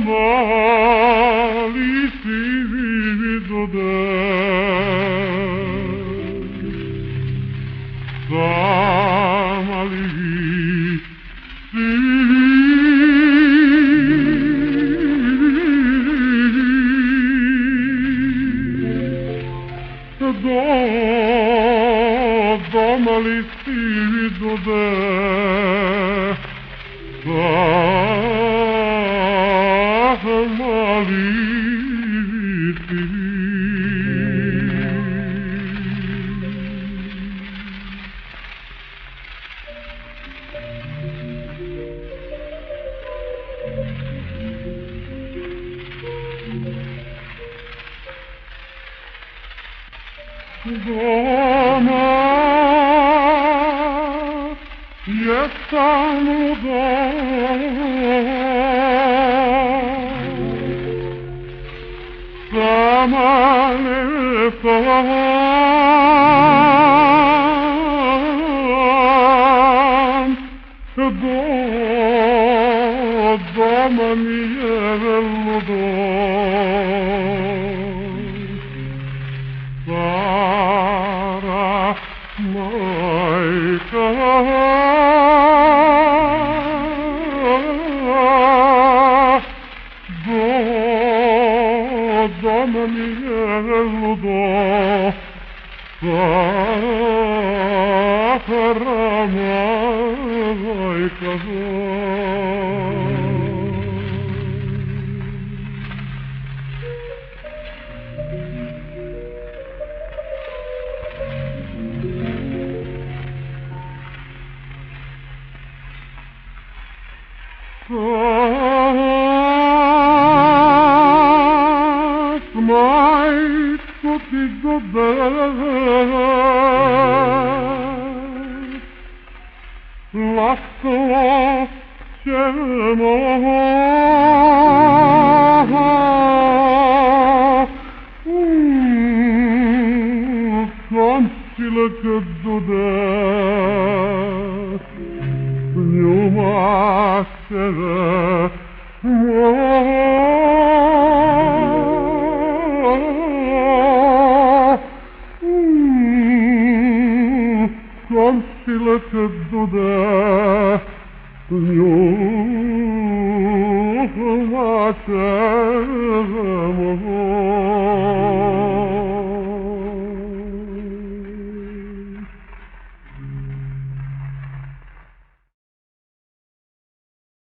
mali si dode, mali si do mali si dode, Doma jestem sama ne sam doma mi je veludo majka doma mi je ludo stara majka Smajt ko ti dode, laslo ćemo končile kad dode, ljuma sebe končile kad dode, ljuma sebe